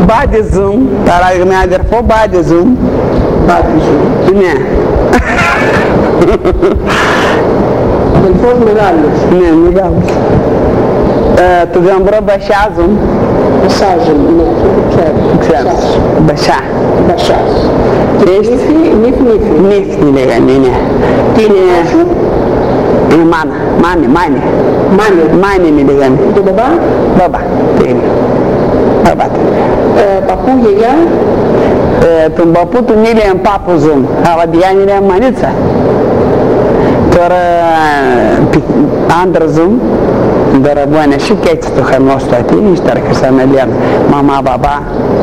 Μπάτιζουν, παράδειγμα αδερφό μπάτιζουν. Μπάτιζουν. Ναι. Αδελφός μεγάλος. Ναι, μεγάλος. Το γαμπρό μπασιάζουν. Μπασάζουν, ναι, Ξέρεις. Μπασιά. Μπασάς. Και νύφη. Νύφη λέγανε, ναι. Τι είναι σου? Είναι μάνι με λέγανε. Το μπαμπά? Μπαμπά, τέλειο. Μπαμπά. Παππού, γιαγιά? Τον παππού του έλεγαν Πάπουζουν, αλλά τη Γιάννη λέγαν Μανίτσα. Τώρα άντρα ζουν, τώρα μπορεί și και έτσι το χαμός του ατίνης, τώρα χρυσάμε λένε μαμά, μπαμπά,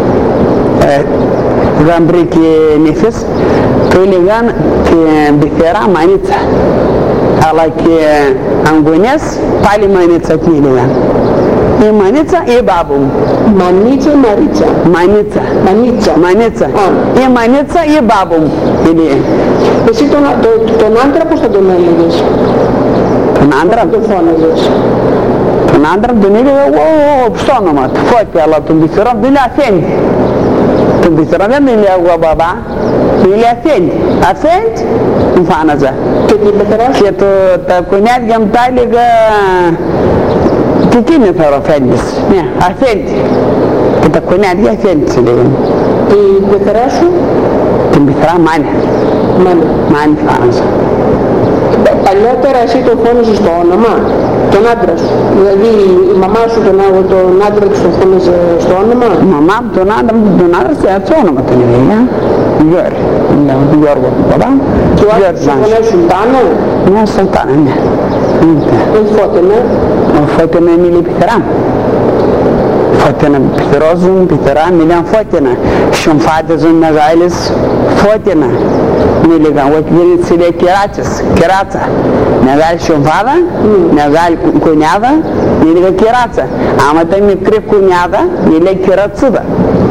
γαμπρί και νύφες, του έλεγαν την πυθερά Μανίτσα. Αλλά και αγγονιές πάλι Μανίτσα τι έλεγαν. Η Μανίτσα ή μπάμπου μου. Μανίτσα ή Μαρίτσα? Μανίτσα. Η Μανίτσα ή μπάμπου μου. Εσύ τον άντρα πώς θα τον έλεγες? Τον άντρα? Τον φώναζες? Τον άντρα τον έλεγα εγώ στο όνομα του Φώτη, αλλά τον πυθερό δεν λέει Αφέντη. Τον πυθερό δεν λέει εγώ μπαμπά, του λέει Αφέντη. Αφέντη μου φάναζα. Και την πεθερά σου? Και τα κονιάδια μου τα έλεγα και εκείνη τώρα Αφέντης. Ναι, Αφέντη. Και τα κονιάδια Αφέντη λέγανε. Την πεθερά σου? Την πυθερά Μάνη φάναζα. Παλιότερα εσύ τον φώναζες στο όνομα, τον άντρα σου? Δηλαδή η μαμά σου τον άντρα της τον φώναζε στο όνομα? Η μαμά μου τον άντρα στο όνομα τον έλεγα. Γιώργη. Γιώργο του παπά. Και ο άντρας σου φωνάζει Σουλτάνα? Ναι, Σουλτάνα, ναι. Ο Φώτενα? Ο Φώτενα είναι η πυθερά. Φώτενα πυθερόζουν, πυθερά, μιλάν Φώτενα. Σιωμφάτιζουν μεγάλες Φώτενα. Μίληγαν, ότι δεν λέει κεράτσα. Μεγάλη σιωμφάδα, μεγάλη κονιάδα, μίληγα κεράτσα. Άμα ήταν μικρή κονιάδα, μίληγα κερατσούδα.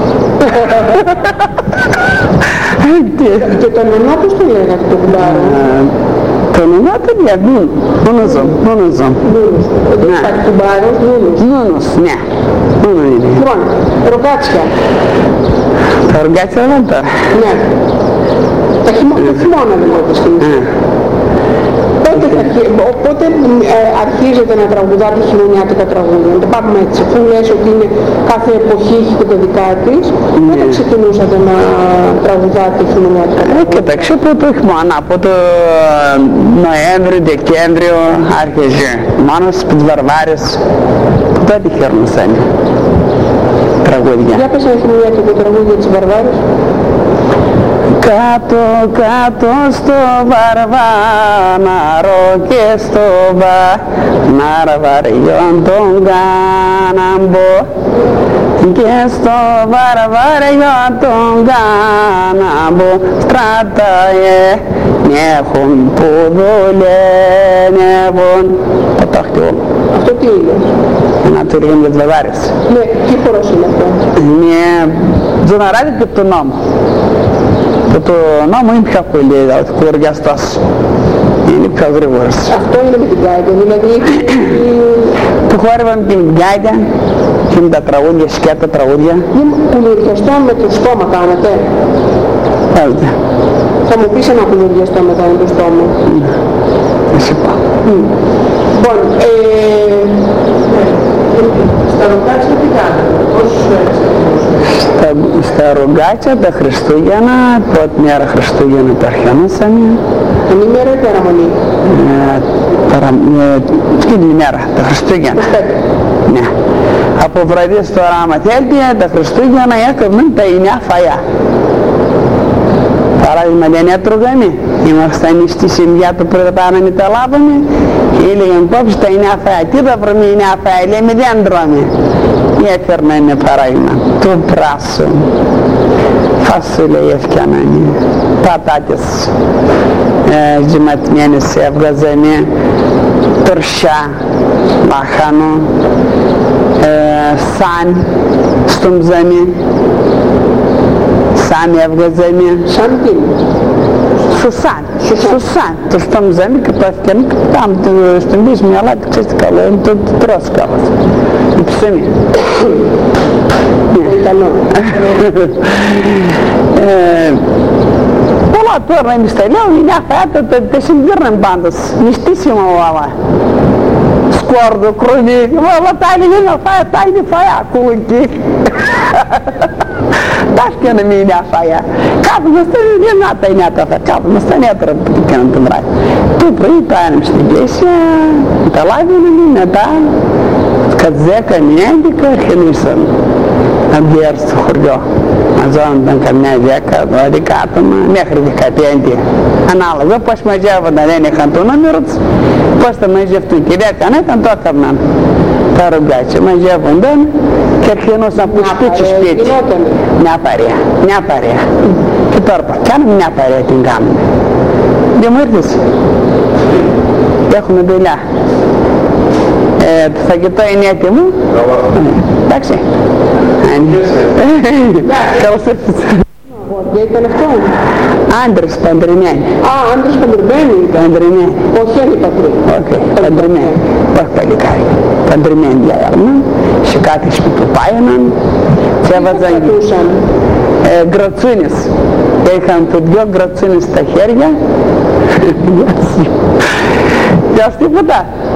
Και τον ονό πώς το λέγατε το κουμπάρο? Τον ονό του λέει Νούνουζον. Υπάρχει κουμπάρος, Νούνους, ναι. Νούνου είναι. Λοιπόν, ρογκάτσια. Τα ρογκάτσια δεν τώρα. Ναι. Το χειμώνα δηλαδή στην Οπότε αρχίζετε να τραγουδάτε χειμωνιάτικα τραγούδια. Να το πάμε έτσι. Αφού λες ότι είναι κάθε εποχή έχει και τα δικά της, πότε ξεκινούσατε να τραγουδάτε χειμωνιάτικα τραγούδια? Κοιτάξτε, από το χειμώνα, από το Νοέμβριο, Δεκέμβριο άρχιζε. Μόνο στις Βαρβάρες, τότε χέρνουσαν τραγούδια. Για πες ένα χειμωνιάτικο τραγούδια της Βαρβάρες. Κάτω στο βαρβάναρο και στο βαρβαριόν τον κάναμπο και στο βαρβαριόν τον κάναμπο στρατάε νέχουν που δουλεύουν. Αυτό τι είναι? Ένα του λέγουν για τις Βαρβάρες. Ναι, τι χώρος είναι αυτό? Είναι ζωναράδι και το νόμο. Το νόμο είναι πιο πολύ, ο χωριαστός. Είναι πιο γρήγορος. Αυτό είναι με την γκάιτα, δηλαδή... Το χόρευα με την γκάιτα και με τα τραγούδια, σκέτα τραγούδια. Κουλουριαστό με το στόμα κάνετε? Έλτε. Θα μου πεις ένα κουλουριαστό μετά με το στόμα. Εσύ πάω. Λοιπόν, στα ρογκάτσια τι κάνετε, πόσους μέρες? Στα ρογκάτσια τα Χριστούγεννα, πρώτη μέρα Χριστούγεννα τα αρχιανούσαμε. Την ημέρα ή παραμονή? Την ημέρα, τα Χριστούγεννα. Ναι. Από βραδύ τώρα άμα θέλετε, τα Χριστούγεννα έκαναν τα 9 φαΐα. Παράδειγμα δεν έτρωγαμε, ήμασταν στη σημεία του πρωταπάναμε τα λάβαμε και έλεγαν κόψε τα 9 φαΐα. Τι θα βρούμε 9 φαΐα, λέμε δεν τρώμε. Έφερνανε παράδειγμα το πράσο, φασούλια έφτιανανε, πατάτες ζυματμένες έβγαζανε, τορσιά, λάχανο, σαν στομζανε, σαν έβγαζανε. Σαν τι? Σουσάν, το στομζανε και το έφτιανε και там στην πίσμη, αλλά ξέρεις τι καλό είναι, το τρως κάπως. Ψωμί. Καλό. Πολλά τώρα εμείς τα λέω, μια φάτα τα συμπήρναν πάντως, μυστήσιμο όλα. Σκόρδο, κρονί, όλα τα άλλη είναι φάια, τα άλλη φάια, κουλουκί. Τα έφτιανε μια φάια. Κάπου μας τα γεννάτα η νιάτα θα, κάπου μας τα νιάτρα που έκαναν το βράδυ. Το πρωί πάνε στην εκκλησία, τα λάβαιναν, μετά, κατά 10-11 αρχινήσαν να μπει στο χωριό. Μαζόνταν καμιά 10-12 άτομα μέχρι 15. Ανάλογα πώς μαζεύονταν, δεν είχαν το νούμερο τους, πώς θα μαζευτούν και 10 ήταν το έκαναν τα ρογκάτσια. Μαζεύονταν και αρχινούσαν από σπίτι σπίτι. Μια παρέα. Και τώρα κάνουμε μια παρέα την κάνουμε. Δεν μου ήρθες. Έχουμε δουλειά. Το φαγητό είναι έτοιμο. Εντάξει. Καλώς ήρθες. Αγόρια ήταν αυτό. Άντρες παντρεμένοι. Α, άντρες παντρεμένοι. Παντρεμένοι. Όχι είναι πατρί. Όχι, παντρεμένοι. Όχι παλικάρι. Παντρεμένοι διάγραμμα. Σε κάθε σπίτι που πάιναν. Και έβαζαν γκρατσούνες. Είχαν το δυο γκρατσούνες στα χέρια. Και ας τίποτα.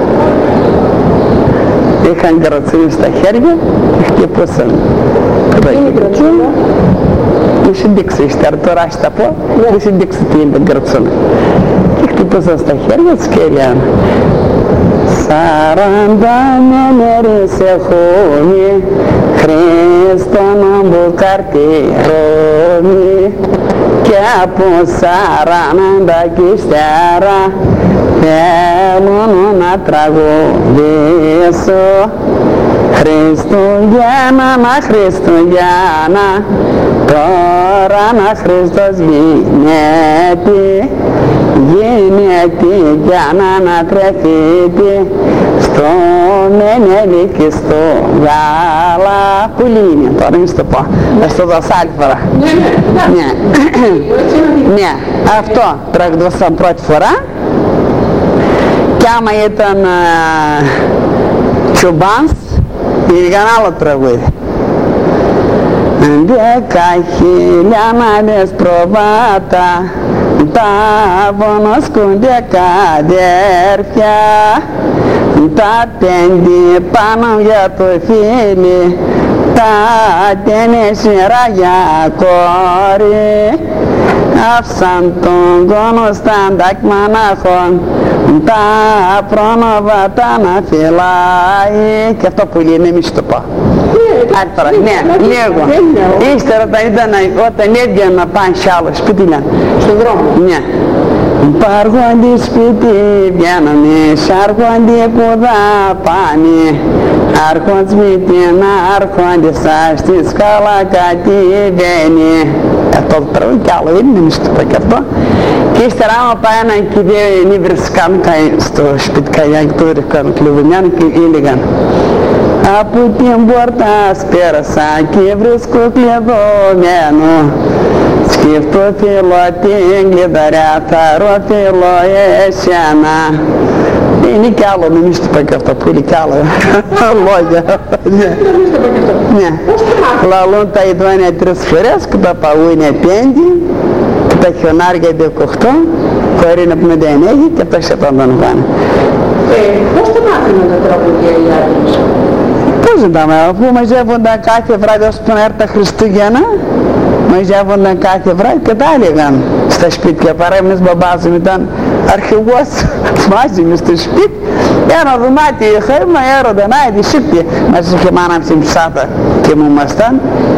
Είχαν γκρατσούνες στα χέρια και χτυπούσαν. Είναι η γκρατσούνα. Μη συντήξεις, τώρα ας τα πω, μη συντήξεις τι είναι γκρατσούνα. Και χτυπούσαν στα χέρια τους και έλεγαν 40 μέρες έχουμε Χριστό να μπουκαρτήρωνει και από 40 κι ύστερα θέλω να τραγουδήσω Χριστουγέννα, Χριστουγέννα, τώρα να Χριστός γίνεται για να ανατρεφείται στο μενέλι και στο γάλα πουλίνι. Τώρα μην σου το πω, θα σου το δώσω άλλη φορά. Ναι, αυτό τραγουδούσαν πρώτη φορά και άμα ήταν τσουμπάνς πήγαν άλλο τραγούδι. 10.000 προβάτα τα βονοσκούνται καδέρφια τα 5 πάνω για το φίλι τα 4 για κόρη άφησαν τον κόνο σταντάκ μονάχων τα πρόνοβατα να φυλάει και αυτό που λέει μη σου το πω. Άλλη φορά, ναι, λίγο. Ύστερα όταν έβγαιναν να πάνε σε άλλο σπίτι, ναι. Στον δρόμο. Ναι. Υπάρχοντι σπίτι βγαίνανε, σ' που θα πάνε. Άρχον σπίτι να άρχονται σας στη σκάλα κατηβαίνει. Αυτό το τραγούδι κι άλλο είναι, μη σου το πω και αυτό. Και ύστερα άμα πάει έναν και δεν βρίσκαν στο σπίτι καγιάκι του ρίχναν κλειδονιάν και έλεγαν από την πόρτα σπέρασα και βρίσκω κλειδωμένο σκεφτώ φίλο την κλειδαριά θα ροφίλω εσένα. Είναι κι άλλο, μην σου το πω και αυτό που είναι κι άλλο λόγια. Ναι. Λαλούν τα ειδώνια 3 φορές και τα παγούνια 5 και τα χιονάρια 18 χωρίς να πούμε δεν έχει και αυτό σε τον πάνε. Πώς τα μάθαιναν τα τραγούδια οι άντρες? Πώς δεν τα μάθαιναν, αφού μαζεύονταν κάθε βράδυ ώσπου να έρθει τα Χριστούγεννα, μαζεύονταν κάθε βράδυ και τα έλεγαν στα σπίτια. Παρέμενος μπαμπάς μου ήταν αρχηγός μαζί μου στο σπίτι, ένα δωμάτιο είχαμε, έρωταν, άιντε σήκτη. Μας είχε μάνα στην ψάτα και μου ήμασταν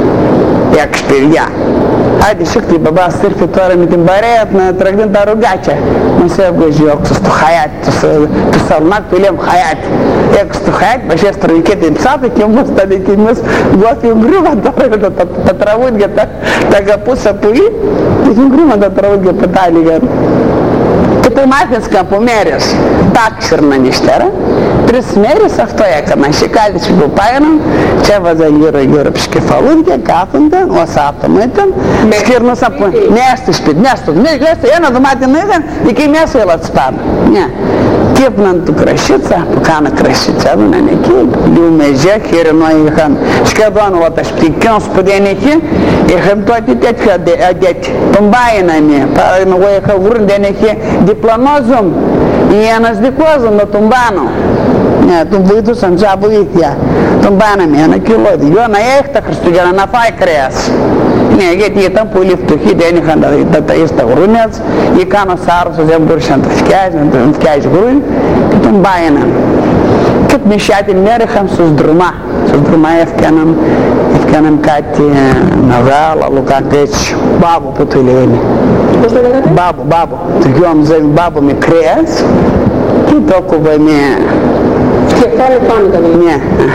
6 παιδιά. Άντε σήκτη, μπαμπάς ήρθε τώρα με την παρέα να τραγουδούν τα ρογκάτσια. Μας έβγαζε όξω στο χαϊάτι, το σαλμάκ που λέμε χαϊάτι. Έξω στο χαϊάτι, μας έστρωνε και την ψάτα και όμως ήταν εκεί μας δόθηκε γκρούμα τώρα τα τραγούδια, τα αγαπούσα πολύ. Είχε γκρούμα τα τραγούδια που τα έλεγαν. Και το μάθαιναν από μέρες, τα ξέρναν ύστερα 3 μέρες αυτό έκανα. Σε κάτι που πάγαιναν και έβαζα γύρω από σκεφαλούδια, κάθονταν, ως άτομο ήταν, σκύρνουσαν μέσα στο σπίτι, ένα δωμάτιο είχαν, εκεί μέσα έλα πάνω. Κύπναν του κρασίτσα, που κάνα κρασίτσα, έβαιναν εκεί, λίγο μεζέ, χειρινό είχαν σχεδόν όλα τα σπιτικιών σπουδέν εκεί, είχαν τότε τέτοιο αντέτη, τον πάινανε, εγώ είχα βρουν, δεν είχε διπλανόζουν, ή ένας δικός μου, τον πάνω. Τον βοηθούσαν σαν βοήθεια, τον πάναμε 1 κιλό, 2 να έχει τα Χριστούγεννα να φάει κρέας. Ναι, γιατί ήταν πολύ φτωχοί, δεν είχαν τα ταΐς τα γρούνια ή κάνος άρρωσος δεν μπορούσε να τα φτιάσει, να τον φτιάσει γρούνι και τον πάιναν. Και την μισιά την μέρα είχαν στους δρομά έφτιαναν κάτι μεγάλο, άλλο κάτι έτσι, μπάμπο που το λένε. Πώς το λέγατε? Μπάμπο, το γιο μου ζεύει μπάμπο με κρέας και το κόβαμε. Κεφάλι πάνω ήταν. Ναι,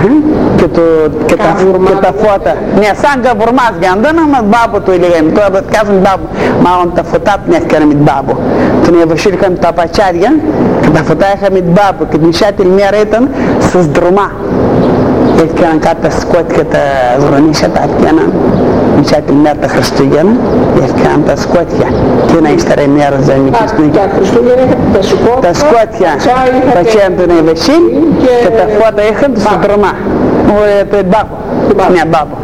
και τα φώτα. Ναι, σαν καβουρμάς για να δεν είμαι μπάμπο του λέγαμε. Τώρα казвам μπάμπο. Μάλλον τα φωτά την έφτιαναμε την μπάμπο. Τον εβασίλικαμε τα πατσάρια και τα φωτά είχαμε την μπάμπο και την μισά την μέρα ήταν στους δρομά. Έφτιαναν κάτι τα σκότια τα ζωνίσια τα έφτιαναν. Μισά την μέρα τα Χριστούγεννα έφτιαναν τα σκότια. Και να ύστερα η μέρα ζωνικής. Τα Χριστούγεννα είχατε τα σκότια. Τα τσέν τον Ευασίλ και τα φώτα είχαν στους δρομά. Μπάμπο. Ναι, μπάμπο.